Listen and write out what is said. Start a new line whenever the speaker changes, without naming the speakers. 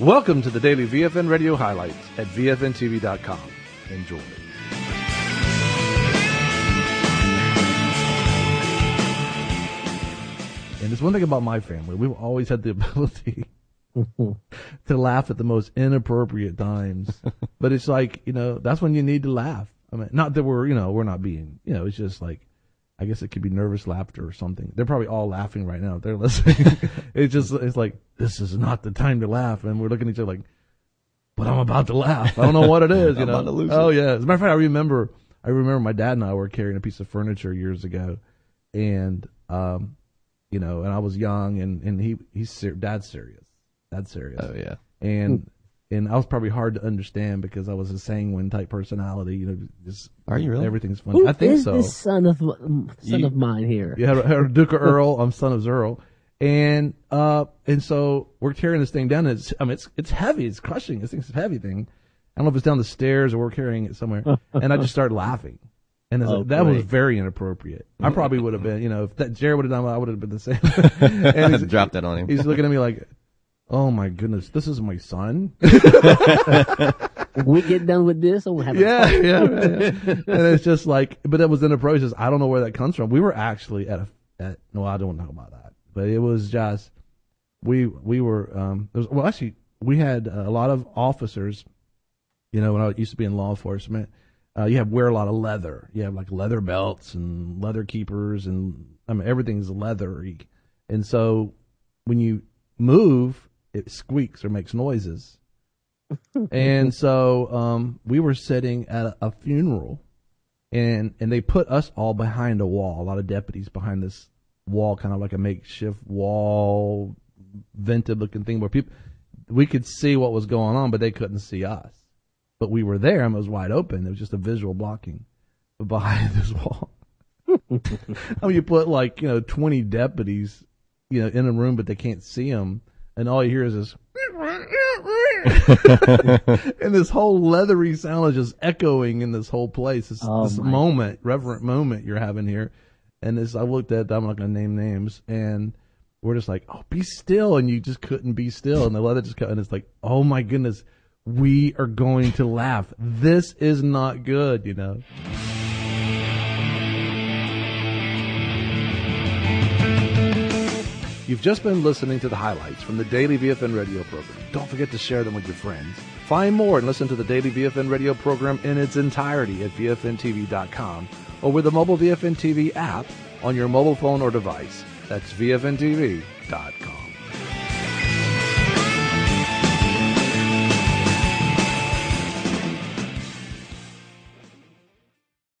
Welcome to the daily VFN Radio highlights at VFNTV.com. Enjoy. And there's one thing about my family. We've always had the ability to laugh at the most inappropriate times. But it's like, that's when you need to laugh. I mean, not that we're not being, it's just like, I guess it could be nervous laughter or something. They're probably all laughing right now if they're listening. It's like, this is not the time to laugh. And we're looking at each other like, but I'm about to laugh. I don't know what it is,
I'm about to lose
Oh,
it.
yeah. As a matter of fact, I remember my dad and I were carrying a piece of furniture years ago. And, and I was young and Dad's serious. Dad's serious.
Oh, yeah.
And I was probably hard to understand because I was a sanguine type personality. Just
Are you really?
Everything's funny.
Who
I think
is
so.
this son of mine here?
Yeah, Duke of Earl. I'm son of Zerl, and so we're carrying this thing down. And it's heavy. It's crushing. This thing's a heavy thing. I don't know if it's down the stairs or we're carrying it somewhere. And I just started laughing, and that was very inappropriate. I probably would have been, if that Jared would have done, I would have been the same. And
Drop that on him.
He's looking at me like, oh my goodness, this is my son.
We get done with this, and we'll have
yeah. And it's just like, but it was inappropriate. I don't know where that comes from. We were actually no, I don't know about that. But it was just, we were, we had a lot of officers, when I used to be in law enforcement, you wear a lot of leather. You have like leather belts and leather keepers and everything's leathery. And so when you move, it squeaks or makes noises. And so we were sitting at a funeral, and they put us all behind a wall, a lot of deputies behind this wall, kind of like a makeshift wall, vented looking thing where we could see what was going on, but they couldn't see us. But we were there and it was wide open. There was just a visual blocking behind this wall. You put 20 deputies, in a room, but they can't see them. And all you hear is this, and this whole leathery sound is just echoing in this whole place. This moment, reverent moment you're having here. And I looked at, I'm not going to name names, and we're just like, oh, be still. And you just couldn't be still. And the leather just cut, and it's like, oh my goodness, we are going to laugh. This is not good, You've just been listening to the highlights from the Daily VFN Radio program. Don't forget to share them with your friends. Find more and listen to the Daily VFN Radio program in its entirety at VFNTV.com or with the mobile VFN TV app on your mobile phone or device. That's VFNTV.com.